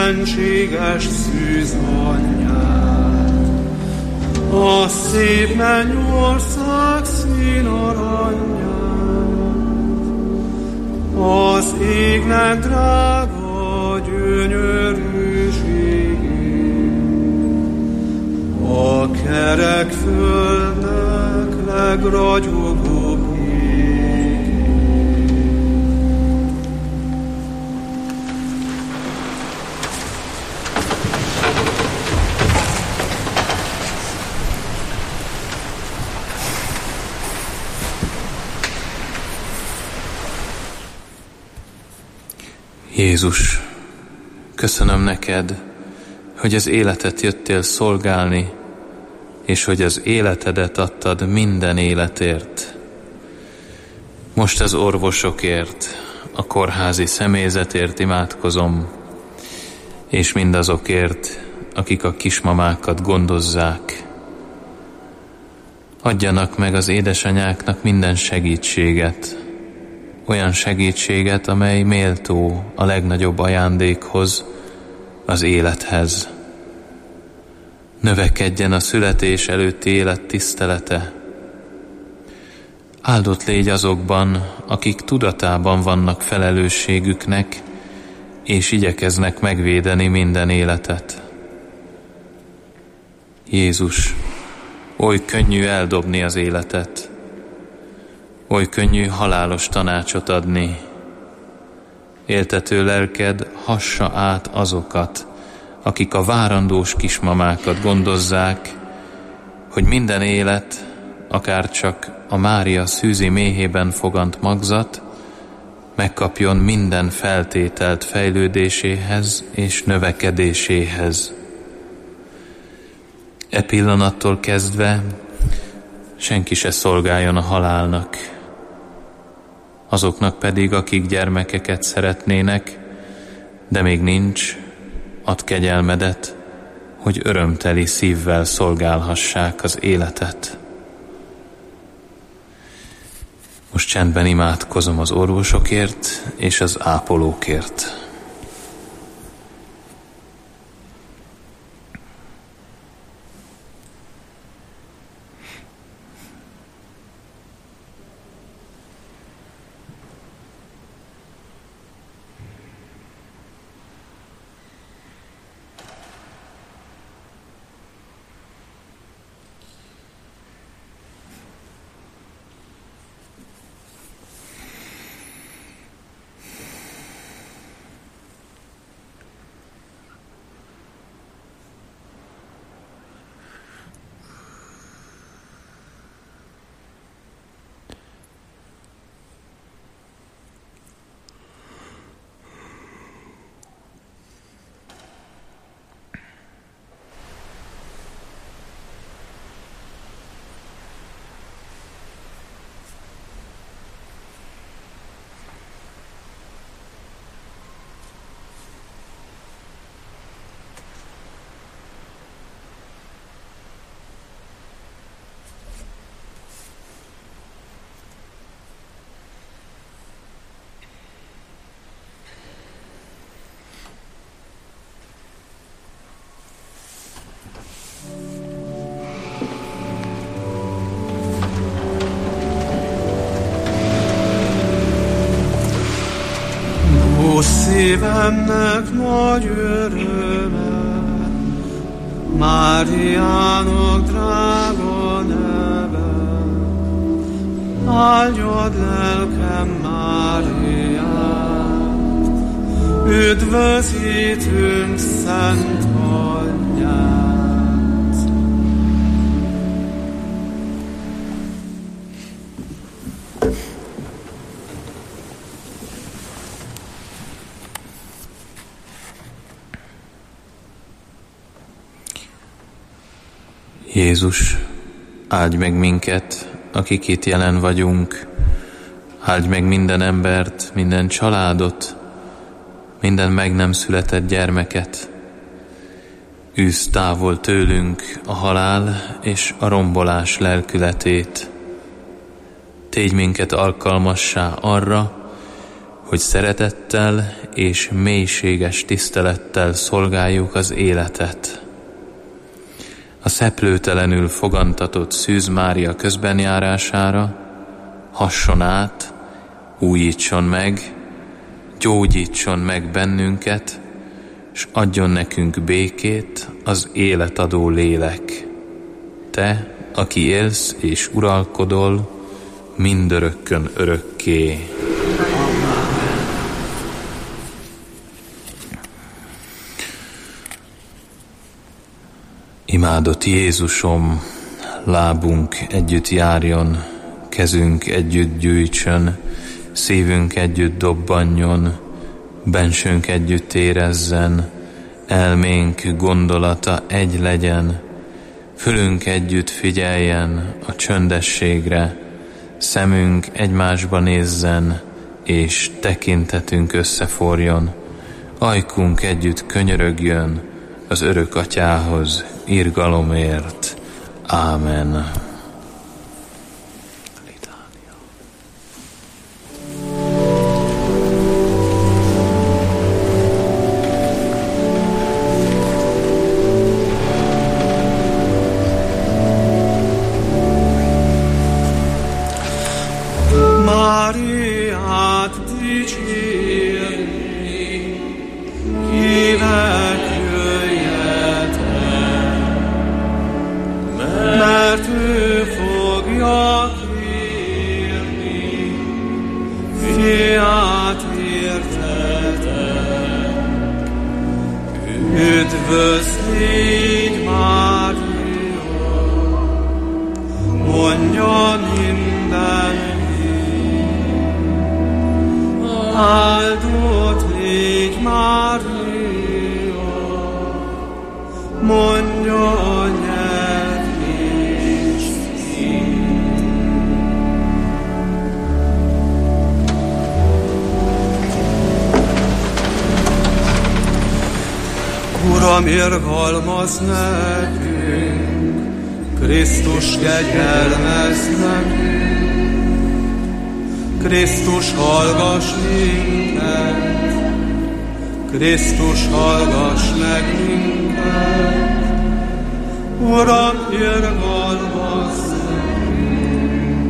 istenséges szűz anyját, a szép mennyország szín aranyját, az égnek drága gyönyörűségét, a kerek földnek legragyogóbb égét. Jézus, köszönöm neked, hogy az életet jöttél szolgálni, és hogy az életedet adtad minden életért. Most az orvosokért, a kórházi személyzetért imádkozom, és mindazokért, akik a kismamákat gondozzák. Adjanak meg az édesanyáknak minden segítséget, olyan segítséget, amely méltó a legnagyobb ajándékhoz, az élethez. Növekedjen a születés előtti élet tisztelete. Áldott légy azokban, akik tudatában vannak felelősségüknek, és igyekeznek megvédeni minden életet. Jézus, oly könnyű eldobni az életet, oly könnyű halálos tanácsot adni. Éltető lelked hassa át azokat, akik a várandós kismamákat gondozzák, hogy minden élet, akár csak a Mária szűzi méhében fogant magzat, megkapjon minden feltételt fejlődéséhez és növekedéséhez. E pillanattól kezdve senki se szolgáljon a halálnak, azoknak pedig, akik gyermekeket szeretnének, de még nincs, add kegyelmedet, hogy örömteli szívvel szolgálhassák az életet. Most csendben imádkozom az orvosokért és az ápolókért. Szívemnek nagy öröme, Máriának drága neve, áldjad lelkem Máriát, üdvözítünk szent anyját. Jézus, áldj meg minket, akik itt jelen vagyunk, áldj meg minden embert, minden családot, minden meg nem született gyermeket. Űzd távol tőlünk a halál és a rombolás lelkületét. Tégy minket alkalmassá arra, hogy szeretettel és mélységes tisztelettel szolgáljuk az életet. A szeplőtelenül fogantatott Szűz Mária közbenjárására hasson át, újítson meg, gyógyítson meg bennünket, s adjon nekünk békét az életadó lélek. Te, aki élsz és uralkodol, mindörökkön örökké. Imádott Jézusom, lábunk együtt járjon, kezünk együtt gyűjtsön, szívünk együtt dobbanjon, bensőnk együtt érezzen, elménk gondolata egy legyen, fülünk együtt figyeljen a csöndességre, szemünk egymásba nézzen, és tekintetünk összeforjon, ajkunk együtt könyörögjön az örök Atyához irgalomért. Ámen. Máriát dicsérni, hívek jöjjetek, mert ő fogja kérni, fiát értetek. Üdvözl légy, Mária, mondja minden. Áldott légy, Mária, mondja a nyelv és szív. Uram, irgalmazz nekünk, Krisztus kegyelmezz nekünk, Krisztus, hallgass minket, Krisztus, hallgass meg minket, Uram, irgalmazz nekünk.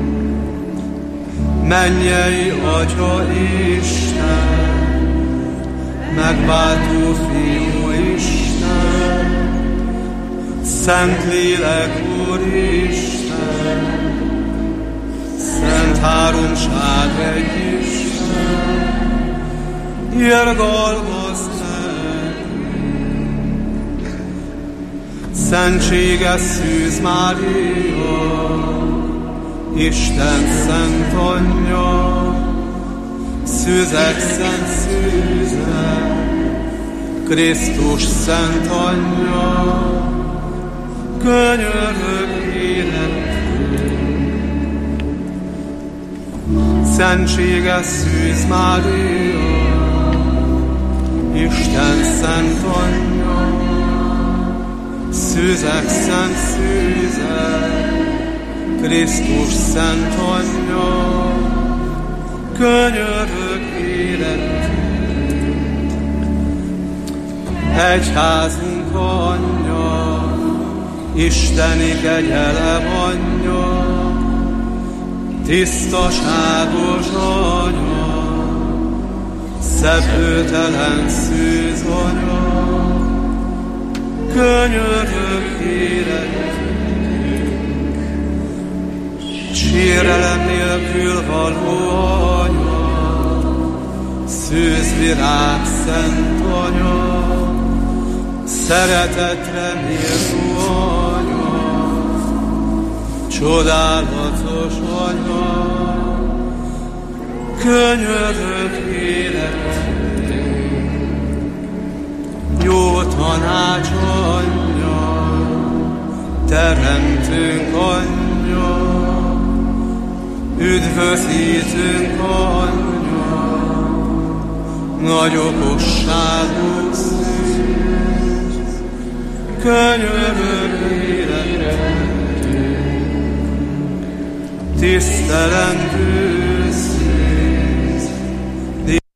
Mennyei Atya Isten, megváltó Fiú Isten, Szentlélek Úristen, Szent Háromság egy Isten, irgalmazz nekünk. Szentséges Szűz Mária, Isten szent anyja, szűzek szent szűze, Krisztus szent anyja, könyörög életünk. Szentséges Szűz Mária, Isten szent anyja, szűzek szent szűze, Krisztus szent anyja, könyörög életünk. Egyházunk anyja, isteni kegyelem anyja, tisztaságos anya, szeplőtelen Szűz anya, könyörög életünk. Sérelem nélkül való anya, szűzvirág szent anya, szeretetre méltó anya, csodálatos anya, könyörög életünk. Jó tanács anyja, teremtőnk anyja, üdvözítőnk anyja, nagy okosságú Szűz, könyörög életünk. Tisztelendő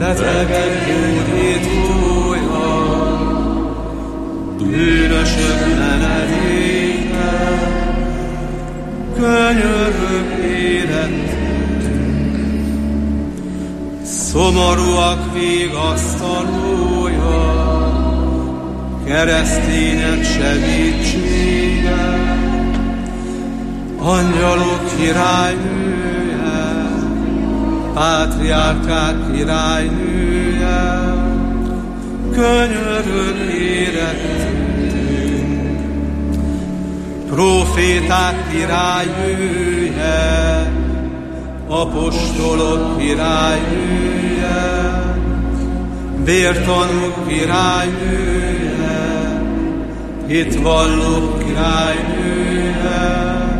betegek gyógyítója, bűnösök menedéke, könyörög életünk, szomorúak vigasztalója, keresztények segítsége, angyalok királynője, pátriárkák királynője, könyörög érettünk, próféták királynője, apostolok királynője, vértanúk királynője, hitvallók királynője,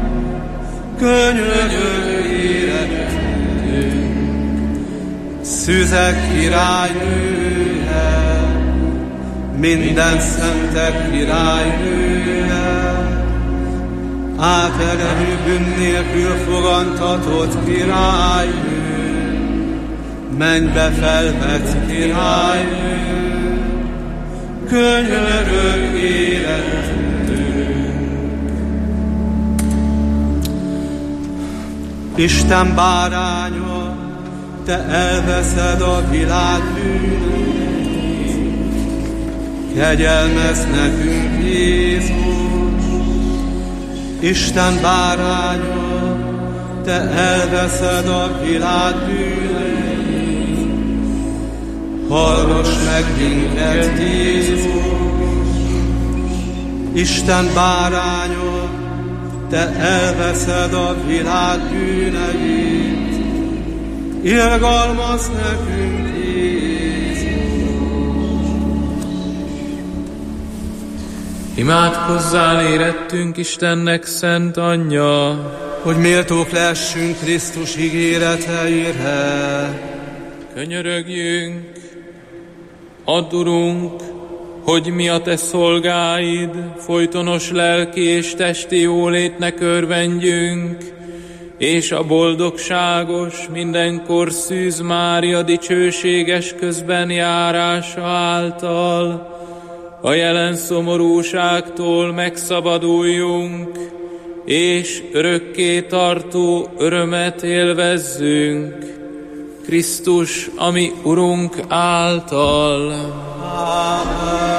könyörög érettünk, szüzek királynője, minden szentek királynője, átelemű bűn nélkül fogantatott királynő, mennybe felvett királynő, könyörög életünk. Isten báránya, te elveszed a világ bűneit, kegyelmezz nekünk, Jézus. Isten báránya, te elveszed a világ bűneit, hallgass meg minket, Jézus. Isten báránya, te elveszed a világ bűneit, irgalmazz nekünk, Jézus. Imádkozzál érettünk Istennek szent anyja, hogy méltók lessünk Krisztus ígéreteire. Könyörögjünk, add, Urunk, hogy mi a te szolgáid folytonos lelki és testi jólétnek örvendjünk, és a boldogságos, mindenkor Szűz Mária dicsőséges közben járása által a jelen szomorúságtól megszabaduljunk, és örökké tartó örömet élvezzünk Krisztus, ami Urunk által. Amen.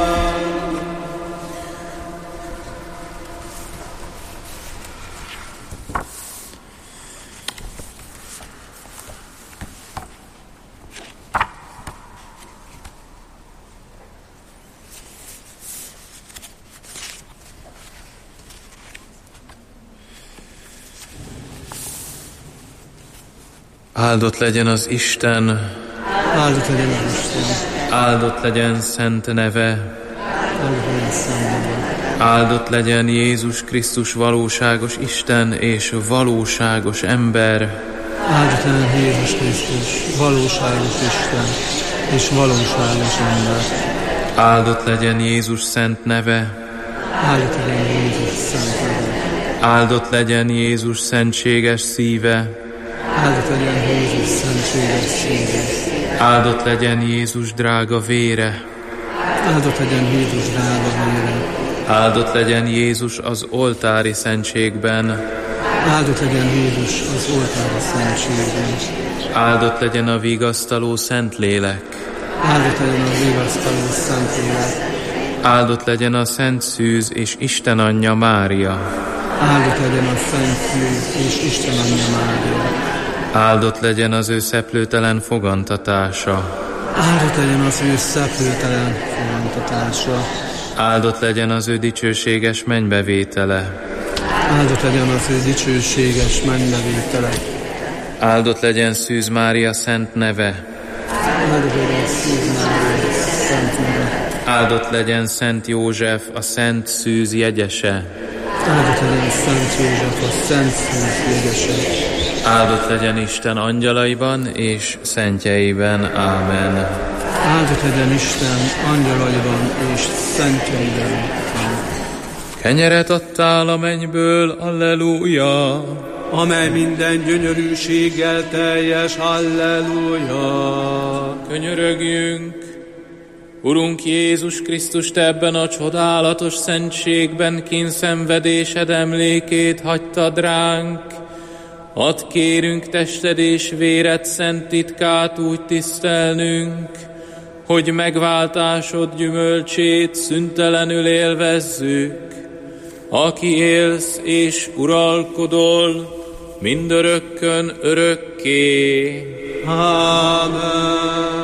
Áldott legyen az Isten, Áldott legyen az Isten, áldott legyen szent neve, áldott legyen szent neve, áldott legyen Jézus Krisztus valóságos Isten és valóságos ember. áldott legyen Jézus Krisztus, valóságos Isten és valóságos ember. Áldott legyen Jézus szent neve, Áldott legyen Jézus szent neve, áldott legyen Jézus szentséges szíve, áldott legyen Jézus szentséges szíve, áldott legyen Jézus drága vére, áldott legyen Jézus drága vére, áldott legyen Jézus az oltári szentségben, áldott legyen Jézus az oltári szentségben, áldott legyen a vigasztaló Szentlélek, áldott legyen a vigasztaló Szentlélek, áldott legyen a Szent Szűz és Isten anyja Mária, áldott legyen a Szent Szűz és Isten anyja Mária, áldott legyen az ő szeplőtelen fogantatása, áldott legyen az ő szeplőtelen fogantatása, áldott legyen az ő dicsőséges mennybevétele, áldott legyen az ő dicsőséges mennybevétele, áldott legyen Szűz Mária szent neve, áldott legyen Szűz Mária szent neve, áldott legyen Szent József a Szent Szűz jegyese, áldott legyen Szent József a Szent Szűz jegyese, áldott legyen Isten angyalaiban és szentjeiben. Ámen. áldott legyen Isten angyalaiban és szentjeiben. Kenyeret adtál a mennyből, alleluja! amely minden gyönyörűséggel teljes, halleluja. Könyörögjünk! Urunk Jézus Krisztus, Te ebben a csodálatos szentségben kínszenvedésed emlékét hagytad ránk. Add kérünk tested és véred szent titkát úgy tisztelnünk, hogy megváltásod gyümölcsét szüntelenül élvezzük, aki élsz és uralkodol mindörökkön örökké. Amen.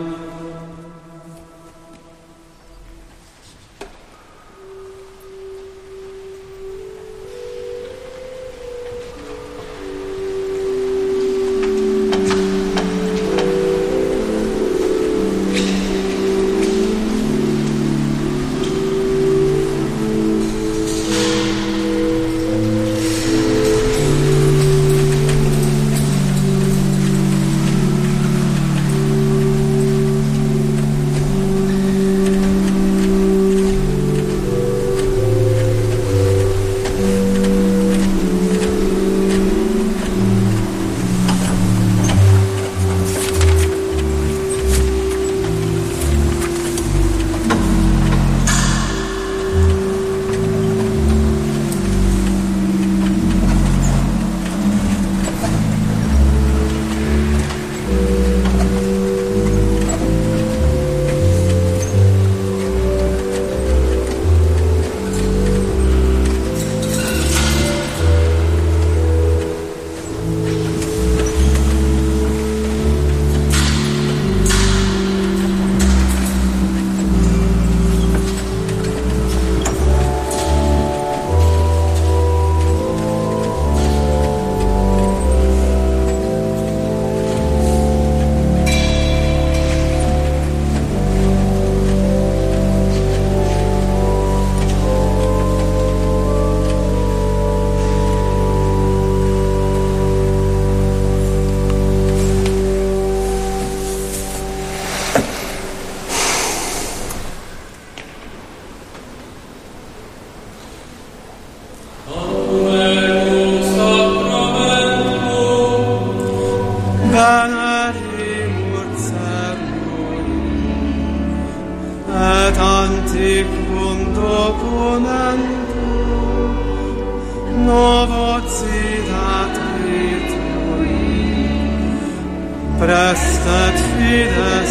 Prestet fides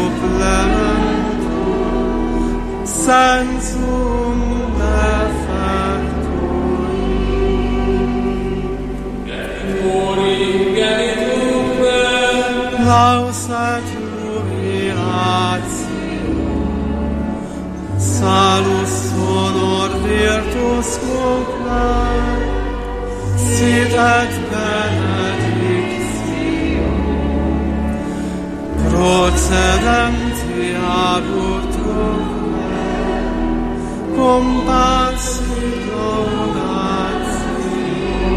supplemento, sensum defectui. Genitum me, lauset jubilatio, salus honor virtus conclam, sit et benedictio, procedenti abut compassit laudatio.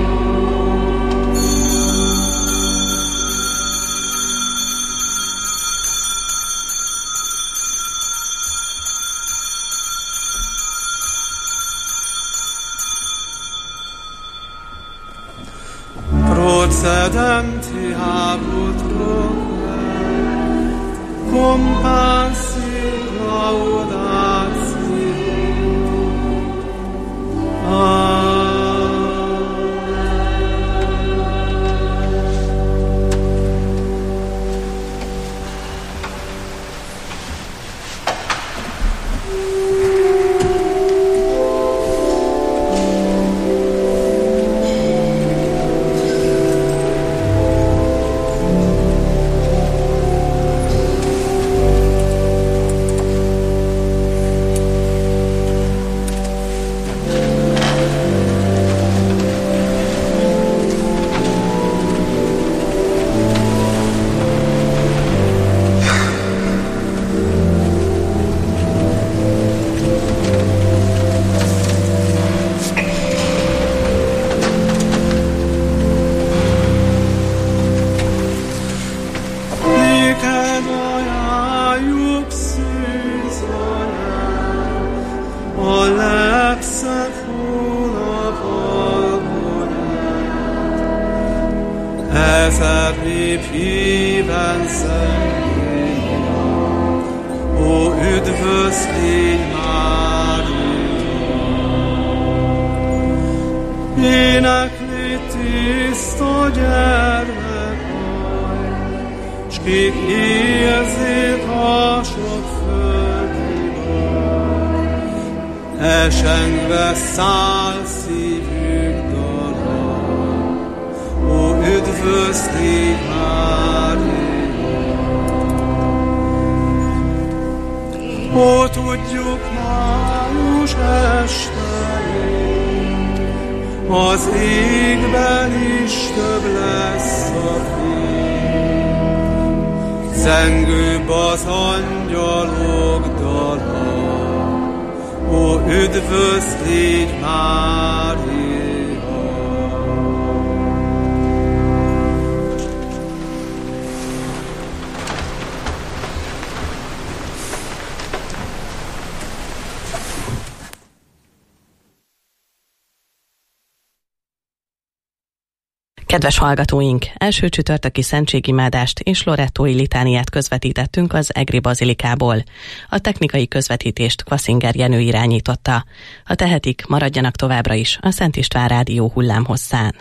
Procedenti abut compassit laudatio. A legszebb hónap alkonát, ezer nép híven szentén, ó, üdvözlégy Mária! Énekli tiszta gyermek vagy, s kik érzik a sok földi baj, esengve száll szívük dala, ó, üdvözlégy Mária! Ó, tudjuk, május estején az égben is több lesz a fény, zengőbb az angyalok dala, ó, üdvözlégy Mária! Kedves hallgatóink, első csütörtöki szentségimádást és lorettói litániát közvetítettünk az Egri Bazilikából. A technikai közvetítést Kvaszinger Jenő irányította. Ha tehetik, maradjanak továbbra is a Szent István Rádió hullámhosszán.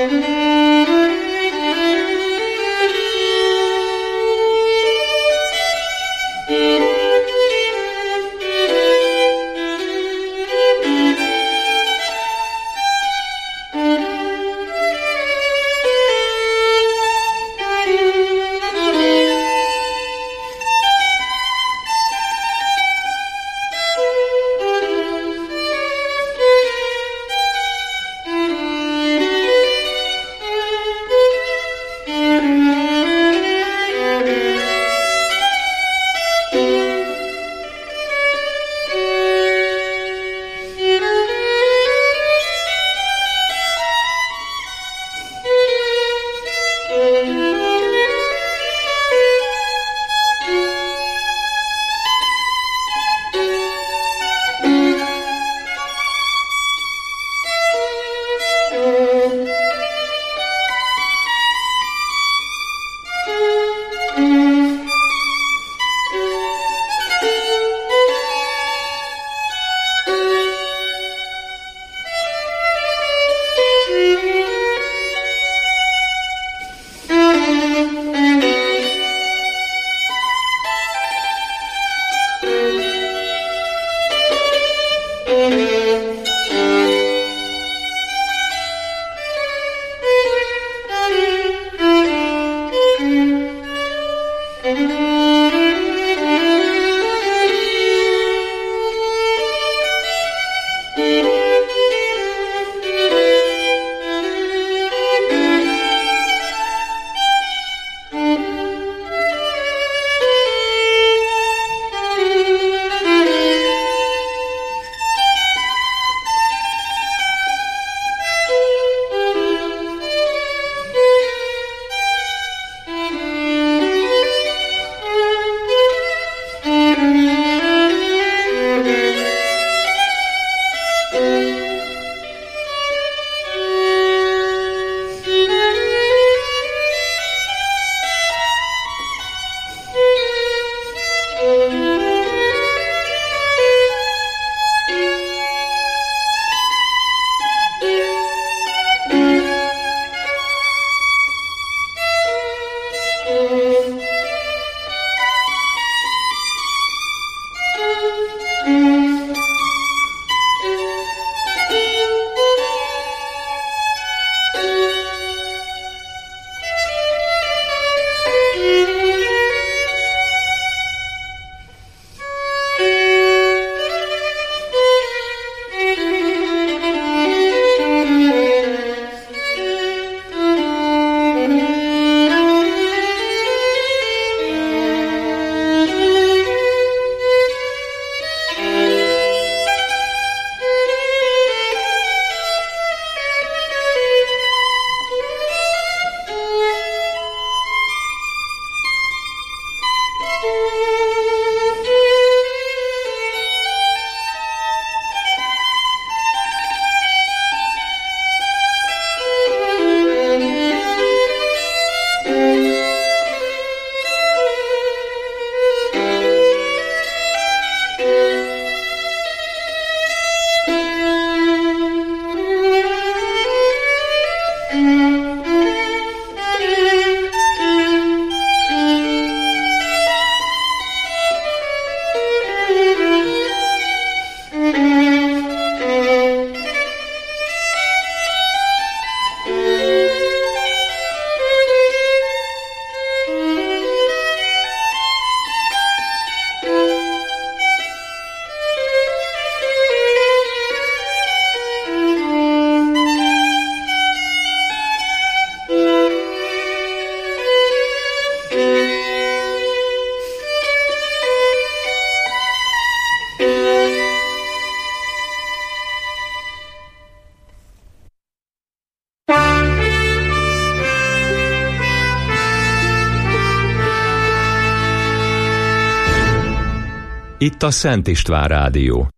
Itt a Szent István Rádió.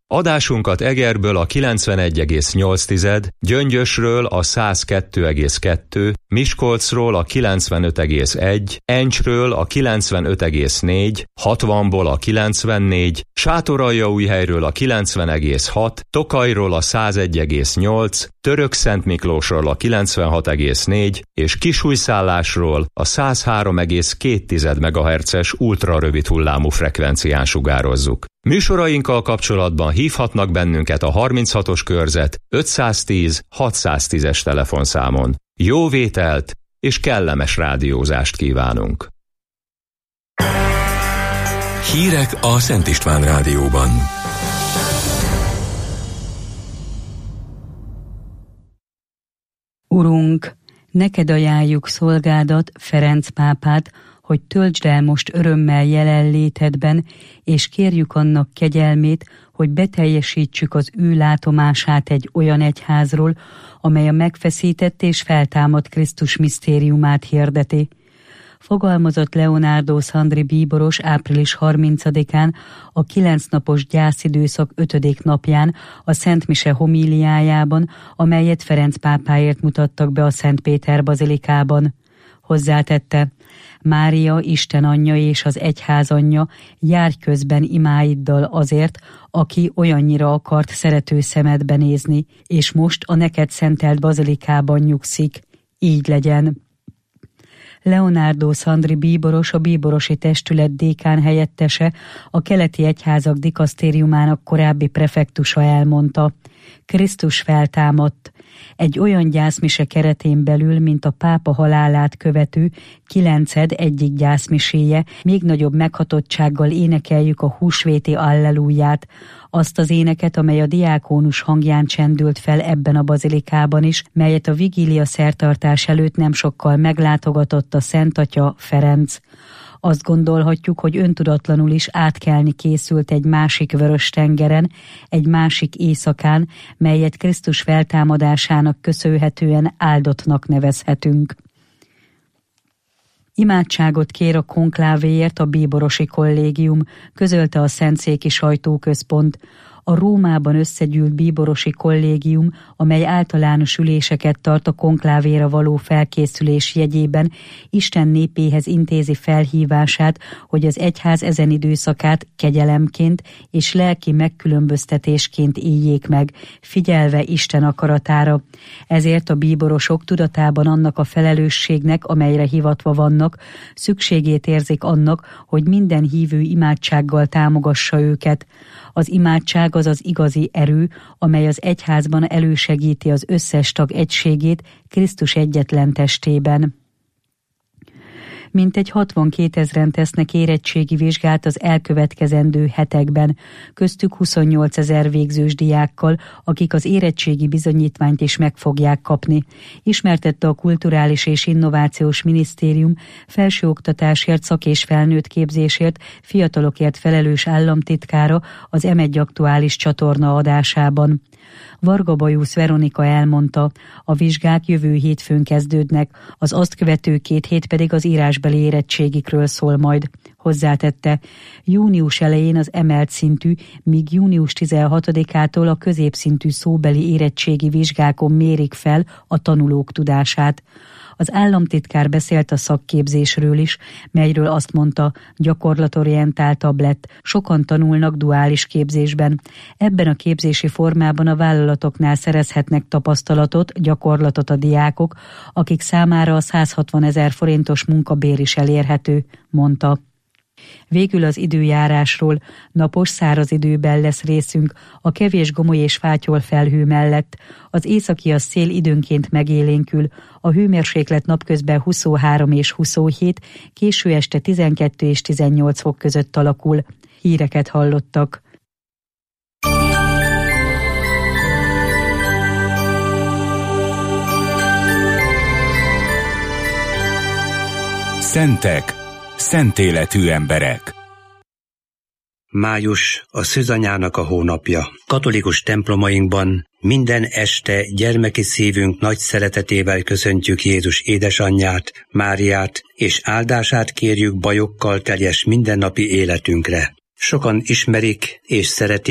Adásunkat Egerből a 91,8, Gyöngyösről a 102,2, Miskolcról a 95,1, Encsről a 95,4, 60-ból a 94, Sátoraljaújhelyről a 90,6, Tokajról a 101,8, Törökszentmiklósról a 96,4 és Kisújszállásról a 103,2 MHz-es ultrarövid hullámú frekvencián sugározzuk. Műsorainkkal kapcsolatban hívhatnak bennünket a 36-os körzet 510 610-es telefonszámon. Jó vételt és kellemes rádiózást kívánunk! Hírek a Szent István Rádióban. Urunk, neked ajánljuk szolgádat, Ferenc pápát, hogy töltsd el most örömmel jelenlétedben, és kérjük annak kegyelmét, hogy beteljesítsük az ő látomását egy olyan egyházról, amely a megfeszített és feltámadt Krisztus misztériumát hirdeti. Fogalmazott Leonardo Sandri bíboros április 30-án, a 9 napos gyászidőszak 5. napján a Szent Mise homíliájában, amelyet Ferenc pápáért mutattak be a Szent Péter bazilikában. Hozzátette: Mária, Isten anyja és az egyház anyja, járj közben imáiddal azért, aki olyannyira akart szerető szemedbe nézni, és most a neked szentelt bazilikában nyugszik. Így legyen. Leonardo Sandri bíboros, a bíborosi testület dékán helyettese, a keleti egyházak dikasztériumának korábbi prefektusa elmondta: Krisztus feltámadt. Egy olyan gyászmise keretén belül, mint a pápa halálát követő 9. egyik gyászmiséje, még nagyobb meghatottsággal énekeljük a húsvéti allelúját, azt az éneket, amely a diákónus hangján csendült fel ebben a bazilikában is, melyet a vigília szertartás előtt nem sokkal meglátogatott a Szent Atya, Ferenc. Azt gondolhatjuk, hogy öntudatlanul is átkelni készült egy másik vörös tengeren, egy másik éjszakán, melyet Krisztus feltámadásának köszönhetően áldottnak nevezhetünk. Imádságot kér a konklávéért a bíborosi kollégium, közölte a Szentszéki Sajtóközpont. A Rómában összegyűlt bíborosi kollégium, amely általános üléseket tart a konklávéra való felkészülés jegyében, Isten népéhez intézi felhívását, hogy az egyház ezen időszakát kegyelemként és lelki megkülönböztetésként éljék meg, figyelve Isten akaratára. Ezért a bíborosok tudatában annak a felelősségnek, amelyre hivatva vannak, szükségét érzik annak, hogy minden hívő imádsággal támogassa őket. Az imádság az az igazi erő, amely az egyházban elősegíti az összes tag egységét Krisztus egyetlen testében. Mintegy 62 000 tesznek érettségi vizsgát az elkövetkezendő hetekben, köztük 28 000 végzős diákkal, akik az érettségi bizonyítványt is meg fogják kapni, ismertette a Kulturális és Innovációs Minisztérium felsőoktatásért, szak- és felnőtt képzésért, fiatalokért felelős államtitkára az M1 aktuális csatorna adásában. Varga Bajusz Veronika elmondta, a vizsgák jövő hétfőn kezdődnek, az azt követő 2 hét pedig az írásbeli érettségikről szól majd. Hozzátette, június elején az emelt szintű, míg június 16-ától a középszintű szóbeli érettségi vizsgákon mérik fel a tanulók tudását. Az államtitkár beszélt a szakképzésről is, melyről azt mondta, gyakorlatorientáltabb lett, sokan tanulnak duális képzésben. Ebben a képzési formában a vállalatoknál szerezhetnek tapasztalatot, gyakorlatot a diákok, akik számára a 160 000 forintos munkabér is elérhető, mondta. Végül az időjárásról: napos, száraz időben lesz részünk, a kevés gomoly és fátyol felhő mellett. Az északi szél időnként megélénkül, a hőmérséklet napközben 23 és 27, késő este 12 és 18 fok között alakul. Híreket hallottak. Szentek, szent életű emberek. Május a szűzanyának a hónapja. Katolikus templomainkban minden este gyermeki szívünk nagy szeretetével köszöntjük Jézus édesanyját, Máriát, és áldását kérjük bajokkal teljes mindennapi életünkre. Sokan ismerik és szeretik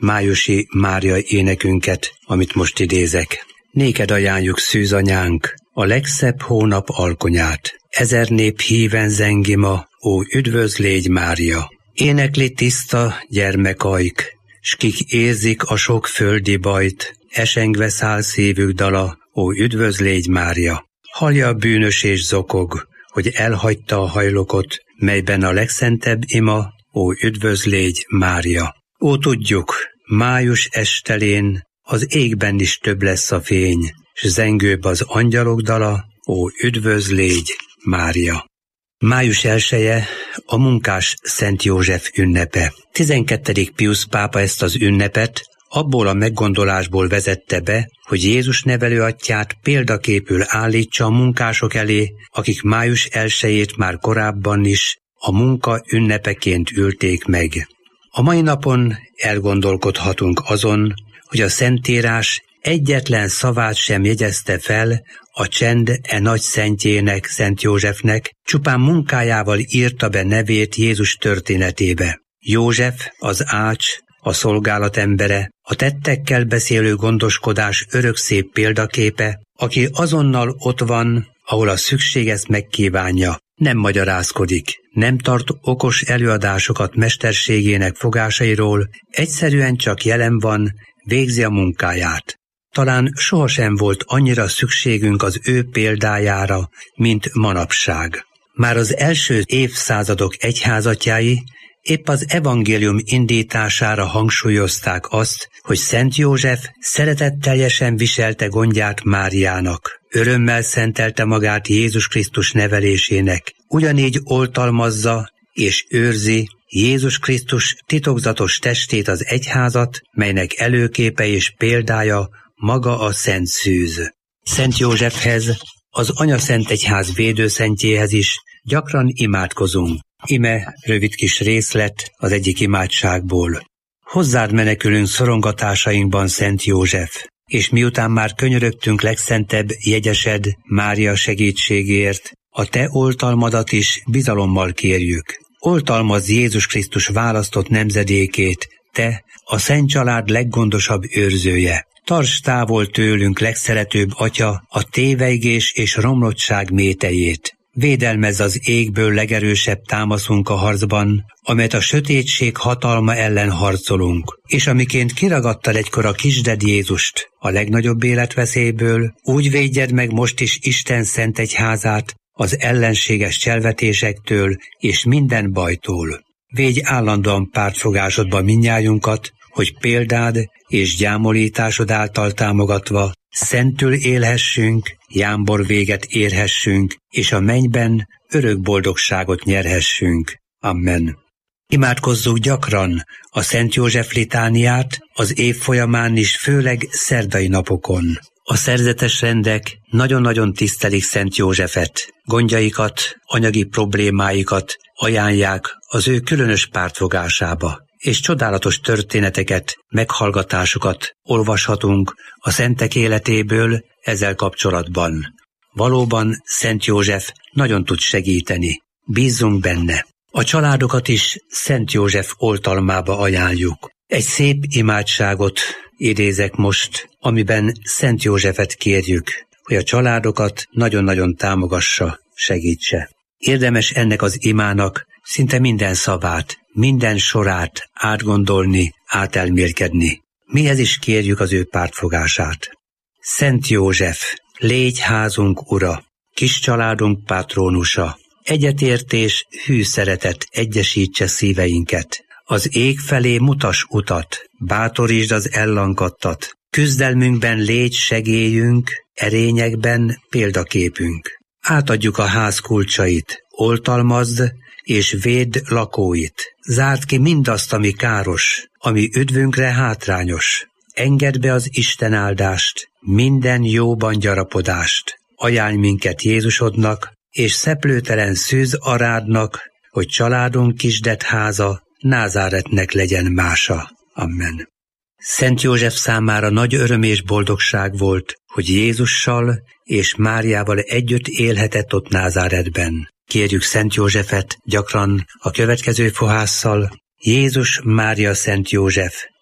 májusi Mária énekünket, amit most idézek. Néked ajánljuk, szűzanyánk, a legszebb hónap alkonyát. Ezer nép híven zengi ma, ó, üdvözl légy Mária! Énekli tiszta gyermekajk, s kik érzik a sok földi bajt, esengve száll szívük dala, ó, üdvözl légy Mária! Hallja a bűnös és zokog, hogy elhagyta a hajlokot, melyben a legszentebb ima, ó, üdvözl légy Mária! Ó, tudjuk, május estelén az égben is több lesz a fény, s zengőbb az angyalok dala, ó, üdvözl légy Mária! Május 1-e a munkás Szent József ünnepe. 12. Piusz pápa ezt az ünnepet abból a meggondolásból vezette be, hogy Jézus nevelőatyját példaképül állítsa a munkások elé, akik május 1-ét már korábban is a munka ünnepeként ülték meg. A mai napon elgondolkodhatunk azon, hogy a Szentírás egyetlen szavát sem jegyezte fel a csend nagy szentjének, Szent Józsefnek, csupán munkájával írta be nevét Jézus történetébe. József, az ács, a szolgálat embere, a tettekkel beszélő gondoskodás örökszép példaképe, aki azonnal ott van, ahol a szükség ezt megkívánja, nem magyarázkodik, nem tart okos előadásokat mesterségének fogásairól, egyszerűen csak jelen van, végzi a munkáját. Talán sohasem volt annyira szükségünk az ő példájára, mint manapság. Már az első évszázadok egyházatjai épp az evangélium indítására hangsúlyozták azt, hogy Szent József szeretetteljesen viselte gondját Máriának. Örömmel szentelte magát Jézus Krisztus nevelésének, ugyanígy oltalmazza és őrzi Jézus Krisztus titokzatos testét, az egyházat, melynek előképe és példája maga a Szent Szűz. Szent Józsefhez, az Anyaszentegyház védőszentjéhez is gyakran imádkozunk. Ime rövid kis részlet az egyik imádságból. Hozzád menekülünk szorongatásainkban, Szent József, és miután már könyörögtünk legszentebb jegyesed Mária segítségért, a te oltalmadat is bizalommal kérjük. Oltalmazz Jézus Krisztus választott nemzedékét, te, a Szent Család leggondosabb őrzője. Tarts távol tőlünk, legszeretőbb Atya, a tévejgés és romlottság métejét. Védelmezz az égből legerősebb támaszunk a harcban, amelyet a sötétség hatalma ellen harcolunk, és amiként kiragadtad egykor a kisded Jézust a legnagyobb életveszélyből, úgy védjed meg most is Isten szent egyházát az ellenséges cselvetésektől és minden bajtól. Védj állandóan pártfogásodba mindnyájunkat, hogy példád és gyámolításod által támogatva szentül élhessünk, jámbor véget érhessünk, és a mennyben örök boldogságot nyerhessünk. Amen. Imádkozzuk gyakran a Szent József litániát az év folyamán is, főleg szerdai napokon. A szerzetes rendek nagyon-nagyon tisztelik Szent Józsefet, gondjaikat, anyagi problémáikat ajánlják az ő különös pártfogásába, és csodálatos történeteket, meghallgatásokat olvashatunk a szentek életéből ezzel kapcsolatban. Valóban Szent József nagyon tud segíteni. Bízzunk benne. A családokat is Szent József oltalmába ajánljuk. Egy szép imádságot idézek most, amiben Szent Józsefet kérjük, hogy a családokat nagyon-nagyon támogassa, segítse. Érdemes ennek az imának szinte minden szavát, minden sorát átgondolni, átelmélkedni. Mihez is kérjük az ő pártfogását. Szent József, légy házunk ura, kis családunk patrónusa, egyetértés, hű szeretet egyesítse szíveinket. Az ég felé mutass utat, bátorítsd az ellankadtat, küzdelmünkben légy segélyünk, erényekben példaképünk. Átadjuk a ház kulcsait, oltalmazd és védd lakóit. Zárd ki mindazt, ami káros, ami üdvünkre hátrányos. Engedd be az Isten áldást, minden jóban gyarapodást. Ajánlj minket Jézusodnak, és szeplőtelen szűz arádnak, hogy családunk kisdet háza Názáretnek legyen mása. Amen. Szent József számára nagy öröm és boldogság volt, hogy Jézussal és Máriával együtt élhetett ott Názáretben. Kérjük Szent Józsefet gyakran a következő fohásszal: Jézus, Mária, Szent József,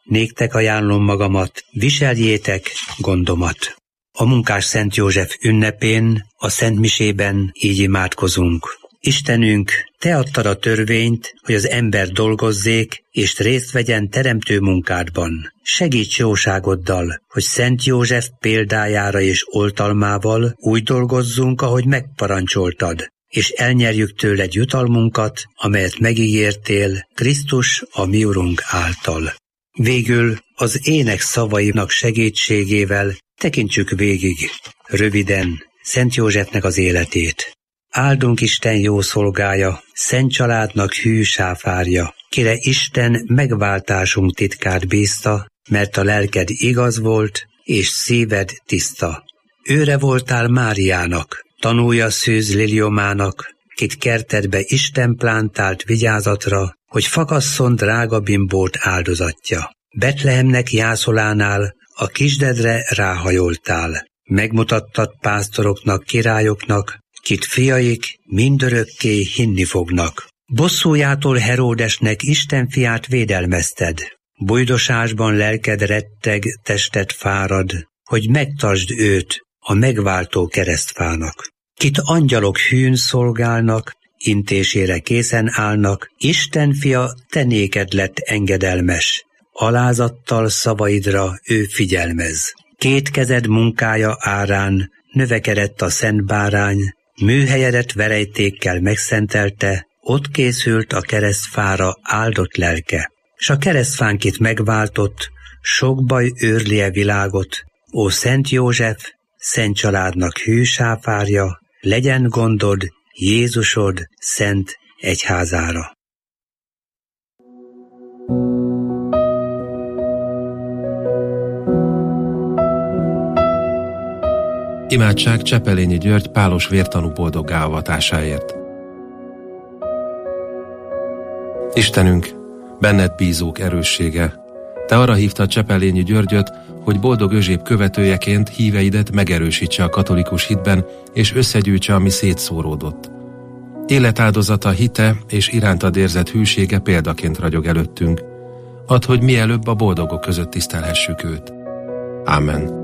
néktek ajánlom magamat, viseljétek gondomat. A munkás Szent József ünnepén, a Szent Misében így imádkozunk. Istenünk, Te adtad a törvényt, hogy az ember dolgozzék, és részt vegyen teremtő munkádban. Segíts jóságoddal, hogy Szent József példájára és oltalmával úgy dolgozzunk, ahogy megparancsoltad, és elnyerjük tőled jutalmunkat, amelyet megígértél Krisztus a mi Urunk által. Végül az ének szavainak segítségével tekintsük végig, röviden, Szent Józsefnek az életét. Áldunk Isten jó szolgája, szent családnak hű sáfárja, kire Isten megváltásunk titkát bízta, mert a lelked igaz volt, és szíved tiszta. Őre voltál Máriának, tanúja szűz liliomának, kit kertedbe Isten plántált vigyázatra, hogy fakasszon drága bimbót áldozatja. Betlehemnek jászolánál a kisdedre ráhajoltál. Megmutattad pásztoroknak, királyoknak, kit fiaik mindörökké hinni fognak. Bosszújától Heródesnek Isten fiát védelmezted. Bujdosásban lelked retteg, tested fárad, hogy megtartsd őt a megváltó keresztfának. Kit angyalok hűn szolgálnak, intésére készen állnak, Isten fia, te néked lett engedelmes. Alázattal szavaidra ő figyelmez. Két kezed munkája árán növekedett a szent bárány, műhelyedet verejtékkel megszentelte, ott készült a keresztfára áldott lelke. S a keresztfánkit megváltott, sok baj őrlie világot, ó Szent József, szent családnak hű sáfárja, legyen gondod Jézusod szent egyházára. Imádság Csepelényi György pálos vértanú boldoggá avatásáért. Istenünk, benned bízók erőssége, Te arra hívtad Csepelényi Györgyöt, hogy boldog özséb követőjeként híveidet megerősítse a katolikus hitben, és összegyűjtse, ami szétszóródott. Életáldozata, hite és irántad érzett hűsége példaként ragyog előttünk. Add, hogy mielőbb a boldogok között tisztelhessük őt. Ámen.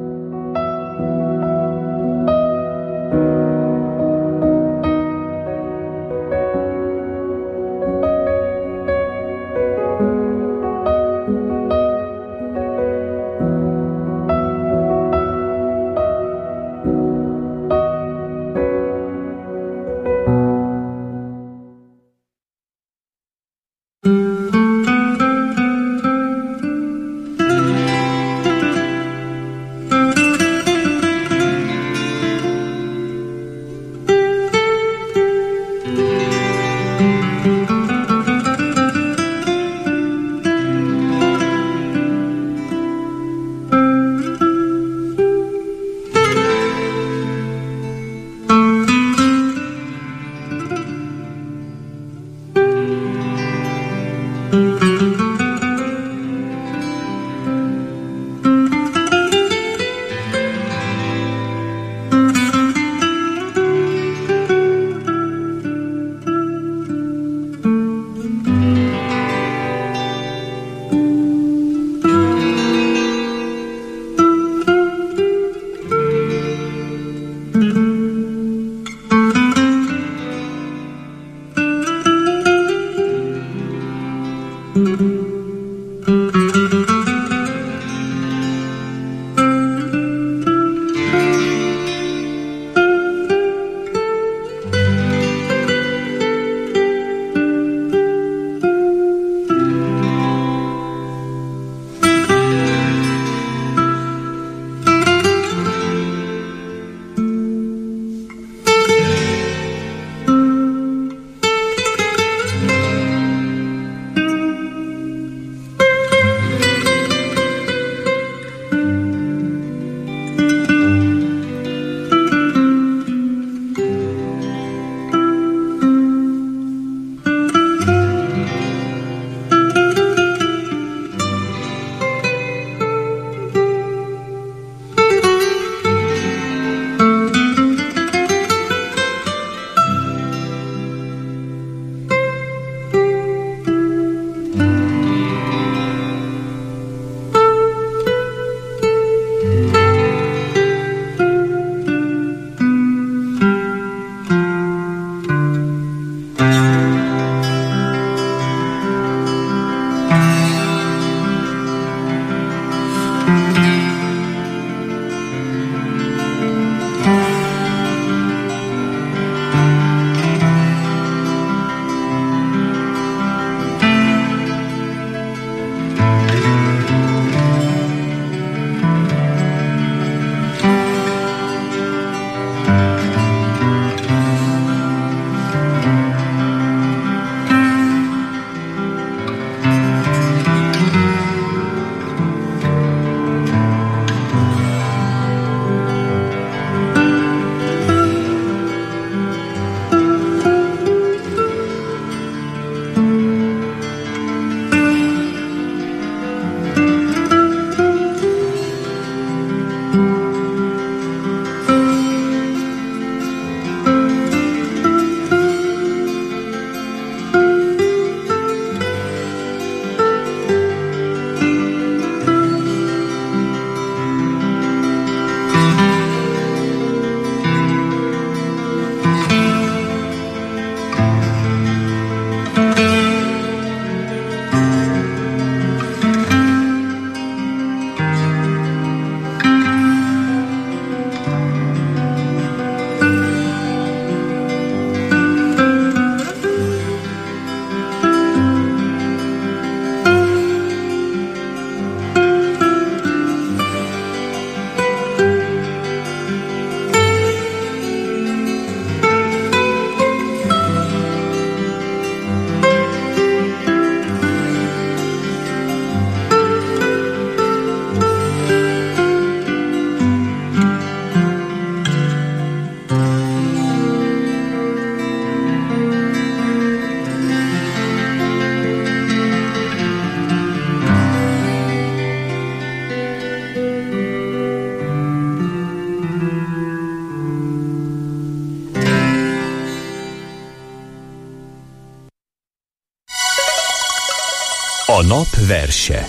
A nap verse.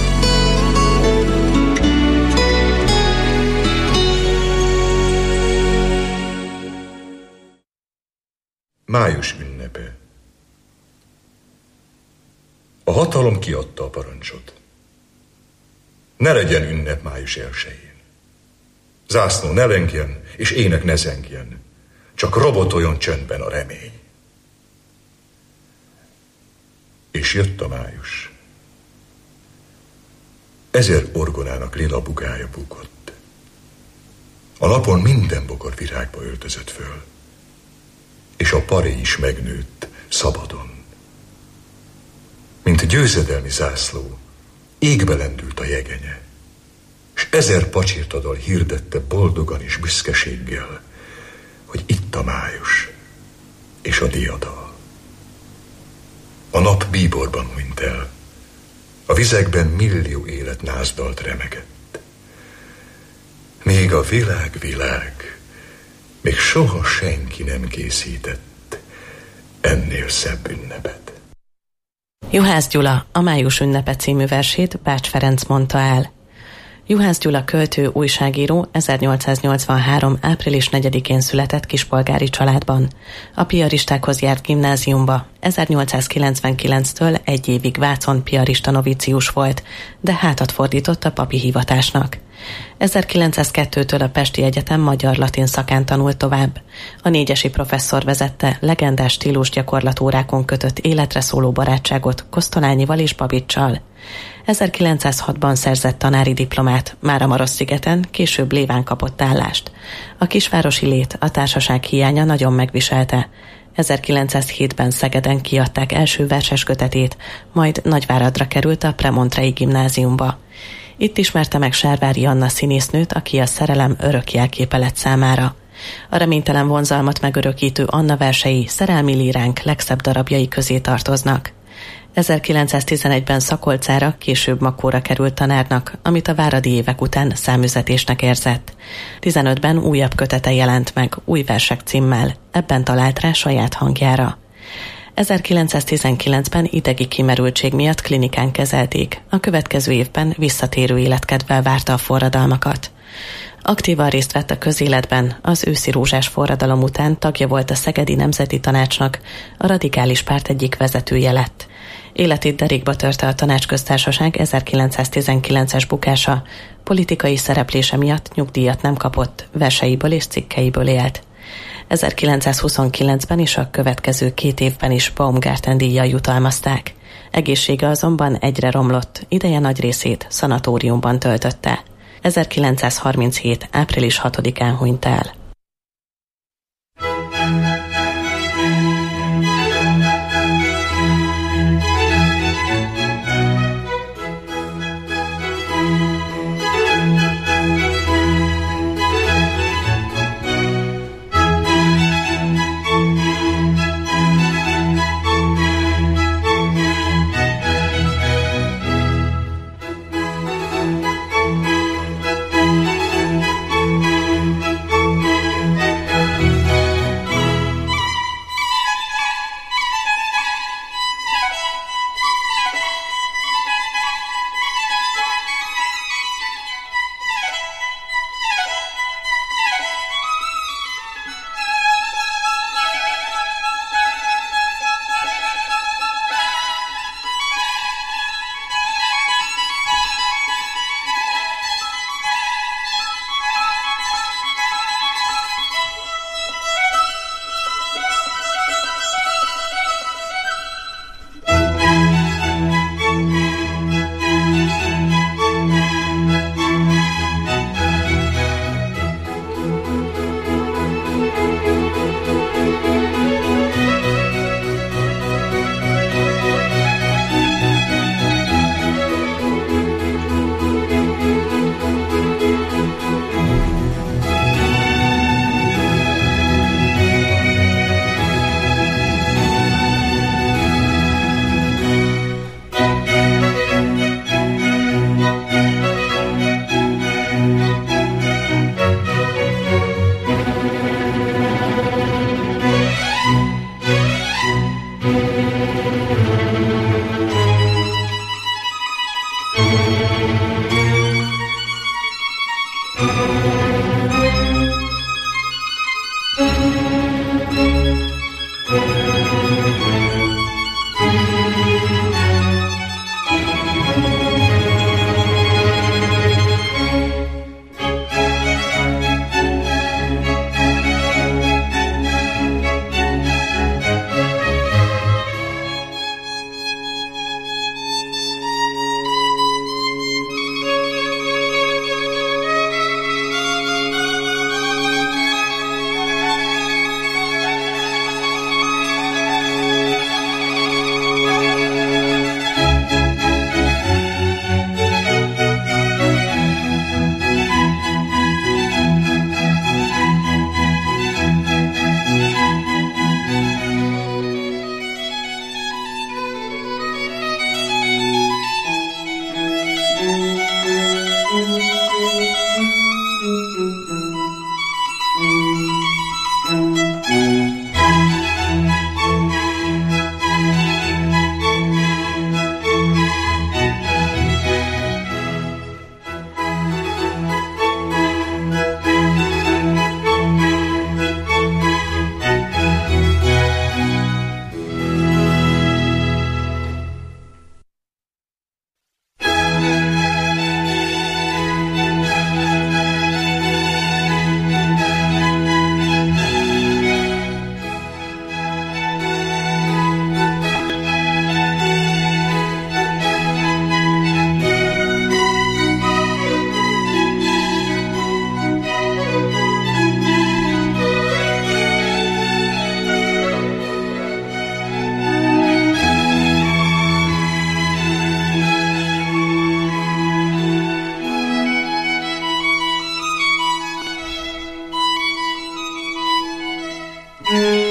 Május ünnepe. A hatalom kiadta a parancsot. Ne legyen ünnep május 1-én. Zászló ne lengjen, és ének ne zengjen. Csak robotoljon csöndben a remény. És jött a május. 1000 orgonának lila bugája bukott. A napon minden bokor virágba öltözött föl. És a paré is megnőtt szabadon. Mint győzedelmi zászló, égbe lendült a jegenye, és 1000 pacsirtadal hirdette boldogan és büszkeséggel, hogy itt a május és a diadal. A nap bíborban hunyt el, a vizekben millió élet nászdalt remegett. Még a világ, még soha senki nem készített ennél szebb ünnepet. Juhász Gyula a Május ünnepe című versét Bács Ferenc mondta el. Juhász Gyula költő, újságíró 1883. április 4-én született kispolgári családban. A piaristákhoz járt gimnáziumba. 1899-től 1 évig Vácon piarista novícius volt, de hátat fordított a papi hivatásnak. 1902-től a Pesti Egyetem magyar-latin szakán tanult tovább. A négyesi professzor vezette, legendás stílusgyakorlatórákon kötött életre szóló barátságot Kosztolányival és Babicsal. 1906-ban szerzett tanári diplomát, Máramarosszigeten, később Léván kapott állást. A kisvárosi lét, a társaság hiánya nagyon megviselte. 1907-ben Szegeden kiadták első verseskötetét, majd Nagyváradra került a Premontrei gimnáziumba. Itt ismerte meg Sárvári Anna színésznőt, aki a szerelem örök jelképe lett számára. A reménytelen vonzalmat megörökítő Anna versei szerelmi líránk legszebb darabjai közé tartoznak. 1911-ben Szakolcára, később Makóra került tanárnak, amit a váradi évek után számüzetésnek érzett. 15-ben újabb kötete jelent meg, Új versek címmel, ebben talált rá saját hangjára. 1919-ben idegi kimerültség miatt klinikán kezelték, a következő évben visszatérő életkedvel várta a forradalmakat. Aktívan részt vett a közéletben, az őszi rózsás forradalom után tagja volt a Szegedi Nemzeti Tanácsnak, a radikális párt egyik vezetője lett. Életét derékba törte a Tanácsköztársaság 1919-es bukása, politikai szereplése miatt nyugdíjat nem kapott, verseiből és cikkeiből élt. 1929-ben és a következő 2 évben is Baumgarten díjjal jutalmazták. Egészsége azonban egyre romlott, ideje nagy részét szanatóriumban töltötte. 1937. április 6-án hunyt el. Mm-hmm.